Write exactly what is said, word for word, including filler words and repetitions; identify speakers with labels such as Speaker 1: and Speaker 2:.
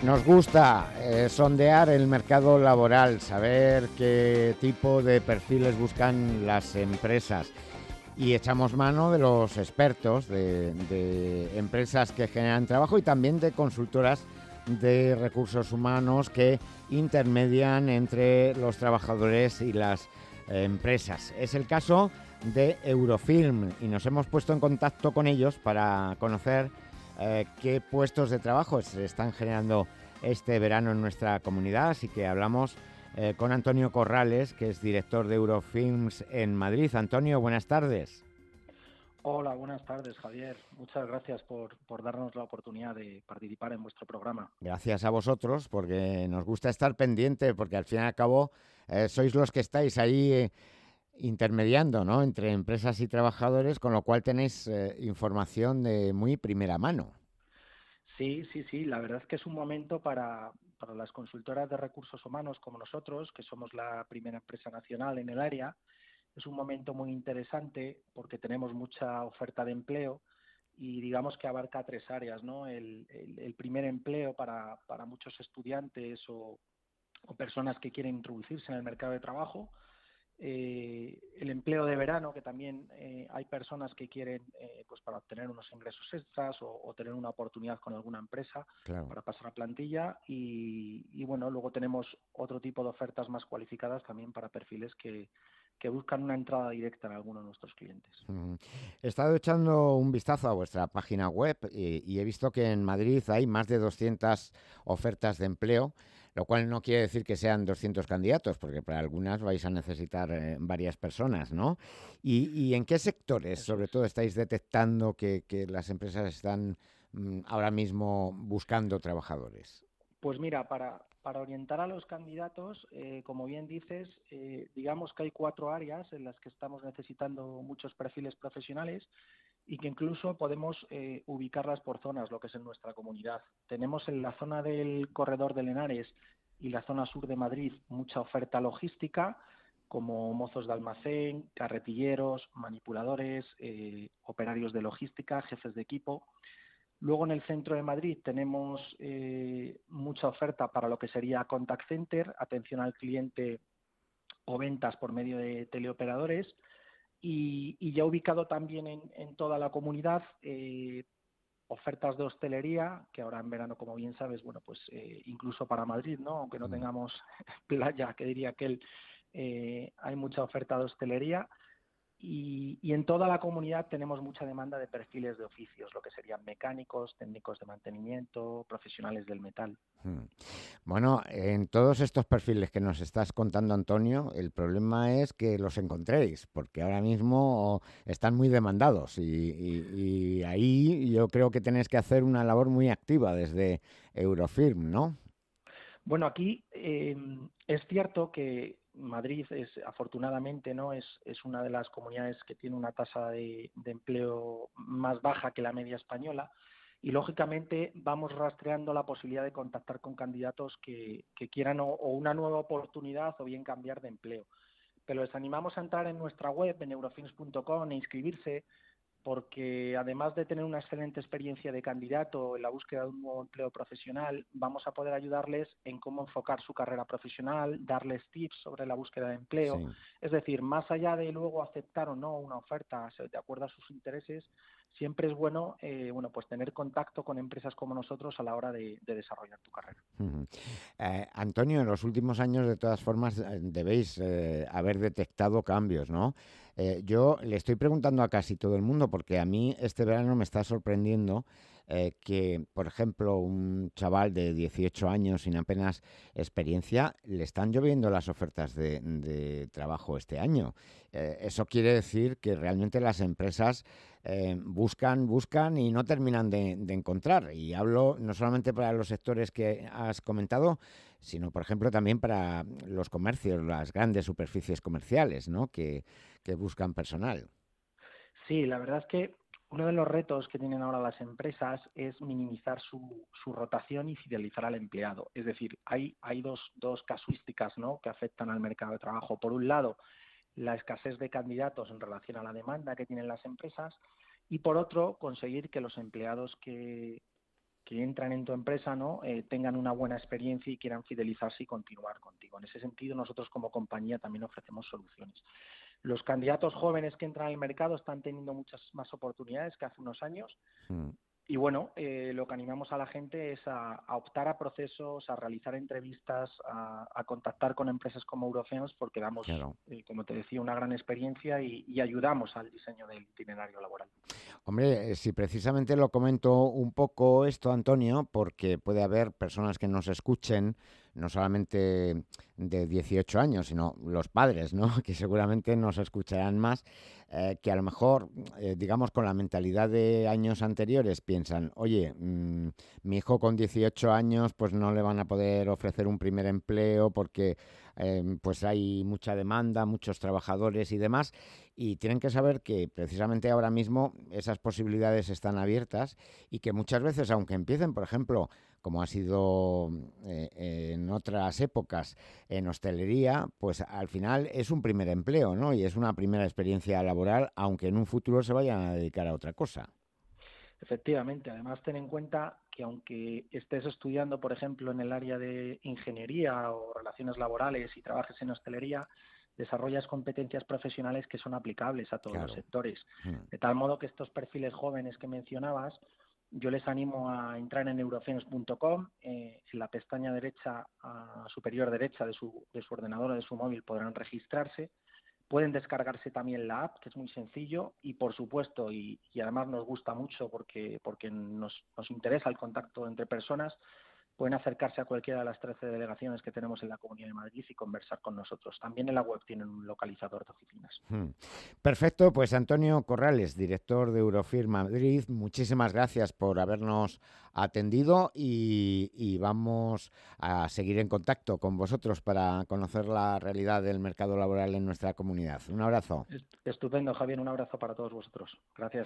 Speaker 1: Nos gusta eh, sondear el mercado laboral, saber qué tipo de perfiles buscan las empresas y echamos mano de los expertos de, de empresas que generan trabajo y también de consultoras de recursos humanos que intermedian entre los trabajadores y las eh, empresas. Es el caso de Eurofilm y nos hemos puesto en contacto con ellos para conocer eh, qué puestos de trabajo se están generando este verano en nuestra comunidad, así que hablamos eh, con Antonio Corrales, que es director de Eurofilms en Madrid. Antonio, buenas tardes.
Speaker 2: Hola, buenas tardes, Javier. Muchas gracias por, por darnos la oportunidad de participar en vuestro programa.
Speaker 1: Gracias a vosotros, porque nos gusta estar pendiente, porque al fin y al cabo eh, sois los que estáis ahí eh, intermediando, ¿no?, entre empresas y trabajadores, con lo cual tenéis eh, información de muy primera mano.
Speaker 2: Sí, sí, sí. La verdad es que es un momento para, para las consultoras de recursos humanos como nosotros, que somos la primera empresa nacional en el área. Es un momento muy interesante porque tenemos mucha oferta de empleo y digamos que abarca tres áreas, ¿no? El, el, el primer empleo para, para muchos estudiantes o, o personas que quieren introducirse en el mercado de trabajo. Eh, el empleo de verano, que también eh, hay personas que quieren eh, pues para obtener unos ingresos extras o, o tener una oportunidad con alguna empresa
Speaker 1: Claro.
Speaker 2: para pasar a plantilla y, y bueno, luego tenemos otro tipo de ofertas más cualificadas también para perfiles que, que buscan una entrada directa en alguno de nuestros clientes.
Speaker 1: Mm. He estado echando un vistazo a vuestra página web y, y he visto que en Madrid hay más de doscientas ofertas de empleo, lo cual no quiere decir que sean doscientos candidatos, porque para algunas vais a necesitar eh, varias personas, ¿no? ¿Y, y en qué sectores,
Speaker 2: Eso
Speaker 1: sobre
Speaker 2: es.
Speaker 1: todo, estáis detectando que, que las empresas están mm, ahora mismo buscando trabajadores?
Speaker 2: Pues mira, para, para orientar a los candidatos, eh, como bien dices, eh, digamos que hay cuatro áreas en las que estamos necesitando muchos perfiles profesionales y que incluso podemos eh, ubicarlas por zonas, lo que es en nuestra comunidad. Tenemos en la zona del Corredor del Henares y la zona sur de Madrid mucha oferta logística, como mozos de almacén, carretilleros, manipuladores, eh, operarios de logística, jefes de equipo. Luego en el centro de Madrid tenemos eh, mucha oferta para lo que sería contact center, atención al cliente o ventas por medio de teleoperadores y, y ya ubicado también en, en toda la comunidad eh, ofertas de hostelería, que ahora en verano, como bien sabes, bueno, pues eh, incluso para Madrid, ¿no? Aunque no
Speaker 1: Mm.
Speaker 2: tengamos playa, que diría que él, eh, hay mucha oferta de hostelería. Y, y en toda la comunidad tenemos mucha demanda de perfiles de oficios, lo que serían mecánicos, técnicos de mantenimiento, profesionales del metal.
Speaker 1: Mm. Bueno, en todos estos perfiles que nos estás contando, Antonio, el problema es que los encontréis, porque ahora mismo están muy demandados y, y- y ahí yo creo que tenéis que hacer una labor muy activa desde Eurofirm, ¿no?
Speaker 2: Bueno, aquí eh, es cierto que Madrid es, afortunadamente, no es, es una de las comunidades que tiene una tasa de, de empleo más baja que la media española y, lógicamente, vamos rastreando la posibilidad de contactar con candidatos que, que quieran o, o una nueva oportunidad o bien cambiar de empleo. Pero les animamos a entrar en nuestra web, en eurofins punto com, e inscribirse porque además de tener una excelente experiencia de candidato en la búsqueda de un nuevo empleo profesional, vamos a poder ayudarles en cómo enfocar su carrera profesional, darles tips sobre la búsqueda de empleo.
Speaker 1: Sí.
Speaker 2: Es decir, más allá de luego aceptar o no una oferta de acuerdo a sus intereses, siempre es bueno, eh, bueno, pues tener contacto con empresas como nosotros a la hora de, de desarrollar tu carrera.
Speaker 1: Ujú. Eh, Antonio, en los últimos años, de todas formas, eh, debéis eh, haber detectado cambios, ¿no? Eh, yo le estoy preguntando a casi todo el mundo, porque a mí este verano me está sorprendiendo eh, que, por ejemplo, un chaval de dieciocho años sin apenas experiencia, le están lloviendo las ofertas de, de trabajo este año. Eh, eso quiere decir que realmente las empresas eh, buscan, buscan y no terminan de, de encontrar. Y hablo no solamente para los sectores que has comentado, sino, por ejemplo, también para los comercios, las grandes superficies comerciales, ¿no?, que, que buscan personal.
Speaker 2: Sí, la verdad es que uno de los retos que tienen ahora las empresas es minimizar su, su rotación y fidelizar al empleado. Es decir, hay, hay dos, dos casuísticas, ¿no?, que afectan al mercado de trabajo. Por un lado, la escasez de candidatos en relación a la demanda que tienen las empresas y, por otro, conseguir que los empleados que, que entran en tu empresa, ¿no? Eh, tengan una buena experiencia y quieran fidelizarse y continuar contigo. En ese sentido, nosotros como compañía también ofrecemos soluciones. Los candidatos jóvenes que entran al mercado están teniendo muchas más oportunidades que hace unos años.
Speaker 1: Mm.
Speaker 2: Y bueno, eh, lo que animamos a la gente es a, a optar a procesos, a realizar entrevistas, a, a contactar con empresas como Eurofins, porque damos,
Speaker 1: Claro.
Speaker 2: eh, como te decía, una gran experiencia y, y ayudamos al diseño del itinerario laboral.
Speaker 1: Hombre, eh, si precisamente lo comento un poco esto, Antonio, porque puede haber personas que nos escuchen, no solamente de dieciocho años, sino los padres, ¿no? Que seguramente nos escucharán más, eh, que a lo mejor, eh, digamos, con la mentalidad de años anteriores piensan, oye, mmm, mi hijo con dieciocho años, pues no le van a poder ofrecer un primer empleo porque eh, pues hay mucha demanda, muchos trabajadores y demás. Y tienen que saber que precisamente ahora mismo esas posibilidades están abiertas y que muchas veces, aunque empiecen, por ejemplo, como ha sido eh, en otras épocas en hostelería, pues al final es un primer empleo, ¿no? Y es una primera experiencia laboral, aunque en un futuro se vayan a dedicar a otra cosa.
Speaker 2: Efectivamente, además ten en cuenta que aunque estés estudiando, por ejemplo, en el área de ingeniería o relaciones laborales y trabajes en hostelería, desarrollas competencias profesionales que son aplicables a todos los
Speaker 1: Claro.
Speaker 2: sectores.
Speaker 1: Mm.
Speaker 2: De tal modo que estos perfiles jóvenes que mencionabas, yo les animo a entrar en eurofins punto com, eh, en la pestaña derecha, a superior derecha de su, de su ordenador o de su móvil podrán registrarse. Pueden descargarse también la app, que es muy sencillo, y por supuesto, y, y además nos gusta mucho porque, porque nos, nos interesa el contacto entre personas, pueden acercarse a cualquiera de las trece delegaciones que tenemos en la Comunidad de Madrid y conversar con nosotros. También en la web tienen un localizador de oficinas.
Speaker 1: Hmm. Perfecto, pues Antonio Corrales, director de Eurofir Madrid, muchísimas gracias por habernos atendido y, y vamos a seguir en contacto con vosotros para conocer la realidad del mercado laboral en nuestra comunidad. Un abrazo.
Speaker 2: Estupendo, Javier. Un abrazo para todos vosotros. Gracias.